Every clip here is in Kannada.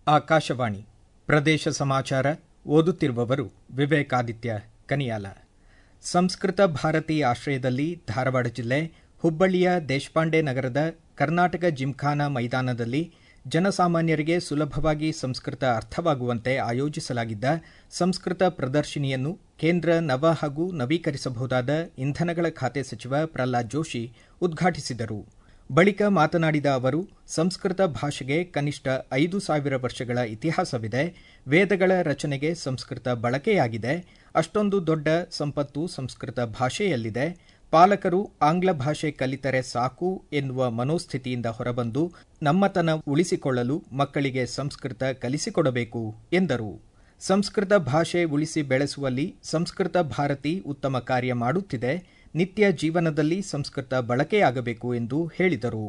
ಆಕಾಶವಾಣಿ ಪ್ರದೇಶ ಸಮಾಚಾರ ಓದುತ್ತಿರುವವರು ವಿವೇಕಾದಿತ್ಯ ಕನಿಯಾಲ. ಸಂಸ್ಕೃತ ಭಾರತಿ ಆಶ್ರಯದಲ್ಲಿ ಧಾರವಾಡ ಜಿಲ್ಲೆ ಹುಬ್ಬಳ್ಳಿಯ ದೇಶಪಾಂಡೆ ನಗರದ ಕರ್ನಾಟಕ ಜಿಮ್ಖಾನಾ ಮೈದಾನದಲ್ಲಿ ಜನಸಾಮಾನ್ಯರಿಗೆ ಸುಲಭವಾಗಿ ಸಂಸ್ಕೃತ ಅರ್ಥವಾಗುವಂತೆ ಆಯೋಜಿಸಲಾಗಿದ್ದ ಸಂಸ್ಕೃತ ಪ್ರದರ್ಶಿನಿಯನ್ನು ಕೇಂದ್ರ ನವ ಹಾಗೂ ನವೀಕರಿಸಬಹುದಾದ ಇಂಧನಗಳ ಖಾತೆ ಸಚಿವ ಪ್ರಹ್ಲಾದ್ ಜೋಶಿ ಉದ್ಘಾಟಿಸಿದರು. ಬಳಿಕ ಮಾತನಾಡಿದ ಅವರು, ಸಂಸ್ಕೃತ ಭಾಷೆಗೆ ಕನಿಷ್ಠ 5,000 ವರ್ಷಗಳ ಇತಿಹಾಸವಿದೆ. ವೇದಗಳ ರಚನೆಗೆ ಸಂಸ್ಕೃತ ಬಳಕೆಯಾಗಿದೆ. ಅಷ್ಟೊಂದು ದೊಡ್ಡ ಸಂಪತ್ತು ಸಂಸ್ಕೃತ ಭಾಷೆಯಲ್ಲಿದೆ. ಪಾಲಕರು ಆಂಗ್ಲ ಭಾಷೆ ಕಲಿತರೆ ಸಾಕು ಎನ್ನುವ ಮನೋಸ್ಥಿತಿಯಿಂದ ಹೊರಬಂದು ನಮ್ಮತನ ಉಳಿಸಿಕೊಳ್ಳಲು ಮಕ್ಕಳಿಗೆ ಸಂಸ್ಕೃತ ಕಲಿಸಿಕೊಡಬೇಕು ಎಂದರು. ಸಂಸ್ಕೃತ ಭಾಷೆ ಉಳಿಸಿ ಬೆಳೆಸುವಲ್ಲಿ ಸಂಸ್ಕೃತ ಭಾರತಿ ಉತ್ತಮ ಕಾರ್ಯ ಮಾಡುತ್ತಿದೆ. ನಿತ್ಯ ಜೀವನದಲ್ಲಿ ಸಂಸ್ಕೃತ ಬಳಕೆಯಾಗಬೇಕು ಎಂದು ಹೇಳಿದರು.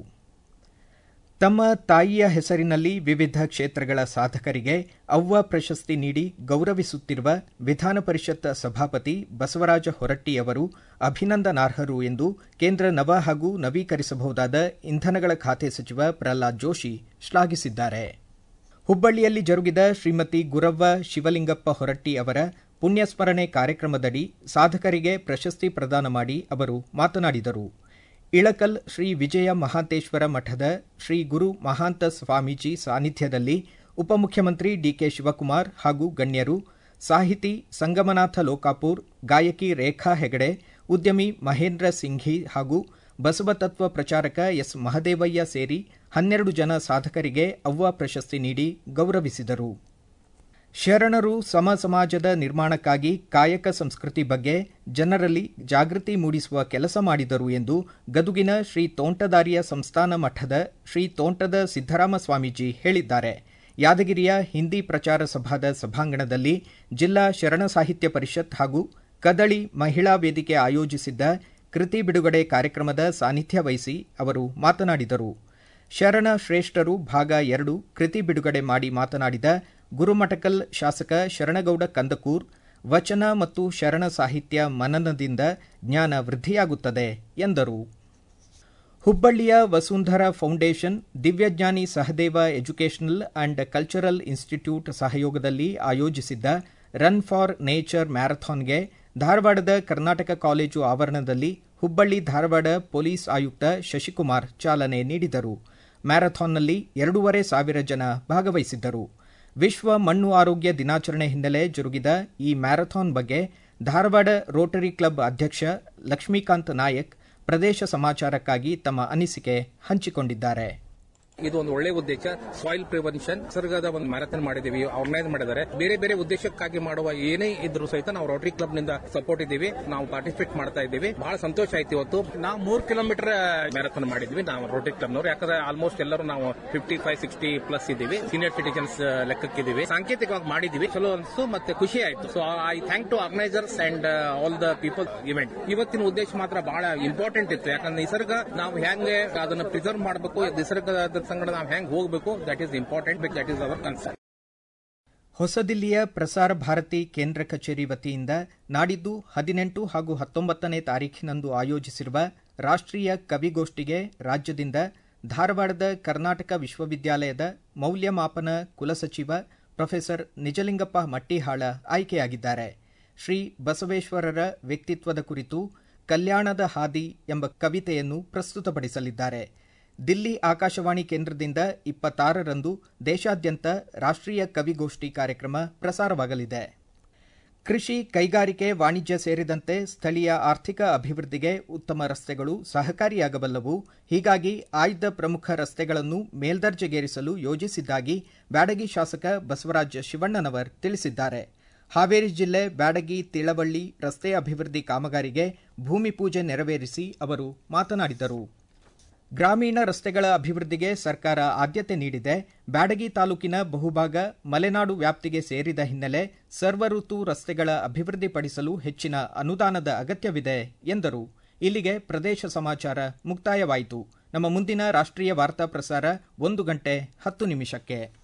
ತಮ್ಮ ತಾಯಿಯ ಹೆಸರಿನಲ್ಲಿ ವಿವಿಧ ಕ್ಷೇತ್ರಗಳ ಸಾಧಕರಿಗೆ ಅವ್ವ ಪ್ರಶಸ್ತಿ ನೀಡಿ ಗೌರವಿಸುತ್ತಿರುವ ವಿಧಾನ ಪರಿಷತ್ ಸಭಾಪತಿ ಬಸವರಾಜ ಹೊರಟ್ಟಿಯವರು ಅಭಿನಂದನಾರ್ಹರು ಎಂದು ಕೇಂದ್ರ ನವ ಹಾಗೂ ನವೀಕರಿಸಬಹುದಾದ ಇಂಧನಗಳ ಖಾತೆ ಸಚಿವ ಪ್ರಹ್ಲಾದ್ ಜೋಶಿ ಶ್ಲಾಘಿಸಿದ್ದಾರೆ. ಹುಬ್ಬಳ್ಳಿಯಲ್ಲಿ ಜರುಗಿದ ಶ್ರೀಮತಿ ಗುರವ್ವ ಶಿವಲಿಂಗಪ್ಪ ಹೊರಟ್ಟಿ ಅವರ ಪುಣ್ಯಸ್ಮರಣೆ ಕಾರ್ಯಕ್ರಮದಡಿ ಸಾಧಕರಿಗೆ ಪ್ರಶಸ್ತಿ ಪ್ರದಾನ ಮಾಡಿ ಅವರು ಮಾತನಾಡಿದರು. ಇಳಕಲ್ ಶ್ರೀ ವಿಜಯ ಮಹಾಂತೇಶ್ವರ ಮಠದ ಶ್ರೀ ಗುರು ಮಹಾಂತ ಸ್ವಾಮೀಜಿ ಸಾನ್ನಿಧ್ಯದಲ್ಲಿ ಉಪಮುಖ್ಯಮಂತ್ರಿ ಡಿಕೆ ಶಿವಕುಮಾರ್ ಹಾಗೂ ಗಣ್ಯರು, ಸಾಹಿತಿ ಸಂಗಮನಾಥ ಲೋಕಾಪುರ್, ಗಾಯಕಿ ರೇಖಾ ಹೆಗಡೆ, ಉದ್ಯಮಿ ಮಹೇಂದ್ರ ಸಿಂಘಿ ಹಾಗೂ ಬಸವತತ್ವ ಪ್ರಚಾರಕ ಎಸ್ ಮಹದೇವಯ್ಯ ಸೇರಿ 12 ಜನ ಸಾಧಕರಿಗೆ ಅವ್ವ ಪ್ರಶಸ್ತಿ ನೀಡಿ ಗೌರವಿಸಿದರು. ಶರಣರು ಸಮ ಸಮಾಜದ ನಿರ್ಮಾಣಕ್ಕಾಗಿ ಕಾಯಕ ಸಂಸ್ಕೃತಿ ಬಗ್ಗೆ ಜನರಲ್ಲಿ ಜಾಗೃತಿ ಮೂಡಿಸುವ ಕೆಲಸ ಮಾಡಿದರು ಎಂದು ಗದುಗಿನ ಶ್ರೀ ತೋಂಟದಾರ್ಯ ಸಂಸ್ಥಾನ ಮಠದ ಶ್ರೀ ತೋಂಟದ ಸಿದ್ದರಾಮ ಸ್ವಾಮೀಜಿ ಹೇಳಿದ್ದಾರೆ. ಯಾದಗಿರಿಯ ಹಿಂದಿ ಪ್ರಚಾರ ಸಭಾದ ಸಭಾಂಗಣದಲ್ಲಿ ಜಿಲ್ಲಾ ಶರಣ ಸಾಹಿತ್ಯ ಪರಿಷತ್ ಹಾಗೂ ಕದಳಿ ಮಹಿಳಾ ವೇದಿಕೆ ಆಯೋಜಿಸಿದ್ದ ಕೃತಿ ಬಿಡುಗಡೆ ಕಾರ್ಯಕ್ರಮದ ಸಾನ್ನಿಧ್ಯ ವಹಿಸಿ ಅವರು ಮಾತನಾಡಿದರು. ಶರಣ ಶ್ರೇಷ್ಠರು ಭಾಗ 2 ಕೃತಿ ಬಿಡುಗಡೆ ಮಾಡಿ ಮಾತನಾಡಿದ ಗುರುಮಠಕಲ್ ಶಾಸಕ ಶರಣಗೌಡ ಕಂದಕೂರ್, ವಚನ ಮತ್ತು ಶರಣ ಸಾಹಿತ್ಯ ಮನನದಿಂದ ಜ್ಞಾನ ವೃದ್ಧಿಯಾಗುತ್ತದೆ ಎಂದರು. ಹುಬ್ಬಳ್ಳಿಯ ವಸುಂಧರಾ ಫೌಂಡೇಶನ್, ದಿವ್ಯಜ್ಞಾನಿ ಸಹದೇವ ಎಜುಕೇಷನಲ್ ಅಂಡ್ ಕಲ್ಚರಲ್ ಇನ್ಸ್ಟಿಟ್ಯೂಟ್ ಸಹಯೋಗದಲ್ಲಿ ಆಯೋಜಿಸಿದ್ದ ರನ್ ಫಾರ್ ನೇಚರ್ ಮ್ಯಾರಥಾನ್ಗೆ ಧಾರವಾಡದ ಕರ್ನಾಟಕ ಕಾಲೇಜು ಆವರಣದಲ್ಲಿ ಹುಬ್ಬಳ್ಳಿ ಧಾರವಾಡ ಪೊಲೀಸ್ ಆಯುಕ್ತ ಶಶಿಕುಮಾರ್ ಚಾಲನೆ ನೀಡಿದರು. ಮ್ಯಾರಥಾನ್ನಲ್ಲಿ 2,500 ಜನ ಭಾಗವಹಿಸಿದ್ದರು. ವಿಶ್ವ ಮಣ್ಣು ಆರೋಗ್ಯ ದಿನಾಚರಣೆ ಹಿನ್ನೆಲೆ ಜರುಗಿದ ಈ ಮ್ಯಾರಥಾನ್ ಬಗ್ಗೆ ಧಾರವಾಡ ರೋಟರಿ ಕ್ಲಬ್ ಅಧ್ಯಕ್ಷ ಲಕ್ಷ್ಮೀಕಾಂತ್ ನಾಯಕ್ ಪ್ರದೇಶ ಸಮಾಚಾರಕ್ಕಾಗಿ ತಮ್ಮ ಅನಿಸಿಕೆ ಹಂಚಿಕೊಂಡಿದ್ದಾರೆ. ಇದು ಒಂದು ಒಳ್ಳೆ ಉದ್ದೇಶ. ಸಾಯಿಲ್ ಪ್ರಿವೆನ್ಷನ್ ನಿಸರ್ಗದ ಒಂದು ಮ್ಯಾರಥಾನ್ ಮಾಡಿದೀವಿ, ಆರ್ಗನೈಸ್ ಮಾಡಿದ್ದಾರೆ. ಬೇರೆ ಬೇರೆ ಉದ್ದೇಶಕ್ಕಾಗಿ ಮಾಡುವ ಏನೇ ಇದ್ರೂ ಸಹಿತ ನಾವು ರೋಟರಿ ಕ್ಲಬ್ ನಿಂದ ಸಪೋರ್ಟ್ ಇದ್ದೀವಿ, ನಾವು ಪಾರ್ಟಿಸಿಪೇಟ್ ಮಾಡ್ತಾ ಇದ್ದೀವಿ. ಬಹಳ ಸಂತೋಷ ಆಯ್ತು. ಇವತ್ತು ನಾವು 3 ಕಿಲೋಮೀಟರ್ ಮ್ಯಾರಥಾನ್ ಮಾಡಿದ್ವಿ ನಾವು ರೋಟರಿ ಕ್ಲಬ್ನವರು. ಯಾಕಂದ್ರೆ ಆಲ್ಮೋಸ್ಟ್ ಎಲ್ಲರೂ ನಾವು 55-60 ಪ್ಲಸ್ ಇದ್ದೀವಿ, ಸೀನಿಯರ್ ಸಿಟಿಜನ್ಸ್ ಲೆಕ್ಕಕ್ಕಿದ್ದೀವಿ. ಸಾಂಕೇತಿಕವಾಗಿ ಮಾಡಿದ್ವಿ, ಚಲೋ ಅನಿಸ್ತು ಮತ್ತೆ ಖುಷಿ ಆಯ್ತು. So I thank to organisers and all the people event. ಇವತ್ತಿನ ಉದ್ದೇಶ ಮಾತ್ರ ಬಹಳ ಇಂಪಾರ್ಟೆಂಟ್ ಇತ್ತು. ಯಾಕಂದ್ರೆ ನಿಸರ್ಗ ನಾವು ಹೆಂಗೆ ಅದನ್ನು ಪ್ರಿಸರ್ವ್ ಮಾಡಬೇಕು, ನಿಸರ್ಗದ ಸಂಗಡ ನಾವು ಹೆಂಗೆ ಹೋಗಬೇಕು, that is important, that is our concern. ಹೊಸದಿಲ್ಲಿಯ ಪ್ರಸಾರ ಭಾರತಿ ಕೇಂದ್ರ ಕಚೇರಿ ವತಿಯಿಂದ ನಾಡಿದ್ದು 18 ಹಾಗೂ 19ನೇ ತಾರೀಖಿನಂದು ಆಯೋಜಿಸಿರುವ ರಾಷ್ಟ್ರೀಯ ಕವಿಗೋಷ್ಠಿಗೆ ರಾಜ್ಯದಿಂದ ಧಾರವಾಡದ ಕರ್ನಾಟಕ ವಿಶ್ವವಿದ್ಯಾಲಯದ ಮೌಲ್ಯಮಾಪನ ಕುಲಸಚಿವ ಪ್ರೊಫೆಸರ್ ನಿಜಲಿಂಗಪ್ಪ ಮಟ್ಟಿಹಾಳ ಆಯ್ಕೆಯಾಗಿದ್ದಾರೆ. ಶ್ರೀ ಬಸವೇಶ್ವರರ ವ್ಯಕ್ತಿತ್ವದ ಕುರಿತು ಕಲ್ಯಾಣದ ಹಾದಿ ಎಂಬ ಕವಿತೆಯನ್ನು ಪ್ರಸ್ತುತಪಡಿಸಲಿದ್ದಾರೆ. ದಿಲ್ಲಿ ಆಕಾಶವಾಣಿ ಕೇಂದ್ರದಿಂದ 26ರಂದು ದೇಶಾದ್ಯಂತ ರಾಷ್ಟ್ರೀಯ ಕವಿಗೋಷ್ಠಿ ಕಾರ್ಯಕ್ರಮ ಪ್ರಸಾರವಾಗಲಿದೆ. ಕೃಷಿ, ಕೈಗಾರಿಕೆ, ವಾಣಿಜ್ಯ ಸೇರಿದಂತೆ ಸ್ಥಳೀಯ ಆರ್ಥಿಕ ಅಭಿವೃದ್ಧಿಗೆ ಉತ್ತಮ ರಸ್ತೆಗಳು ಸಹಕಾರಿಯಾಗಬಲ್ಲವು. ಹೀಗಾಗಿ ಆಯ್ದ ಪ್ರಮುಖ ರಸ್ತೆಗಳನ್ನು ಮೇಲ್ದರ್ಜೆಗೇರಿಸಲು ಯೋಜಿಸಿದ್ದಾಗಿ ಬ್ಯಾಡಗಿ ಶಾಸಕ ಬಸವರಾಜ ಶಿವಣ್ಣನವರ್ ತಿಳಿಸಿದ್ದಾರೆ. ಹಾವೇರಿ ಜಿಲ್ಲೆ ಬ್ಯಾಡಗಿ ತಿಳವಳ್ಳಿ ರಸ್ತೆ ಅಭಿವೃದ್ಧಿ ಕಾಮಗಾರಿಗೆ ಭೂಮಿ ಪೂಜೆ ನೆರವೇರಿಸಿ ಅವರು ಮಾತನಾಡಿದರು. ಗ್ರಾಮೀಣ ರಸ್ತೆಗಳ ಅಭಿವೃದ್ಧಿಗೆ ಸರ್ಕಾರ ಆದ್ಯತೆ ನೀಡಿದೆ. ಬ್ಯಾಡಗಿ ತಾಲೂಕಿನ ಬಹುಭಾಗ ಮಲೆನಾಡು ವ್ಯಾಪ್ತಿಗೆ ಸೇರಿದ ಹಿನ್ನೆಲೆ ಸರ್ವಋತು ರಸ್ತೆಗಳ ಅಭಿವೃದ್ಧಿಪಡಿಸಲು ಹೆಚ್ಚಿನ ಅನುದಾನದ ಅಗತ್ಯವಿದೆ ಎಂದರು. ಇಲ್ಲಿಗೆ ಪ್ರದೇಶ ಸಮಾಚಾರ ಮುಕ್ತಾಯವಾಯಿತು. ನಮ್ಮ ಮುಂದಿನ ರಾಷ್ಟ್ರೀಯ ವಾರ್ತಾ ಪ್ರಸಾರ 1 ಗಂಟೆ 10 ನಿಮಿಷಕ್ಕೆ.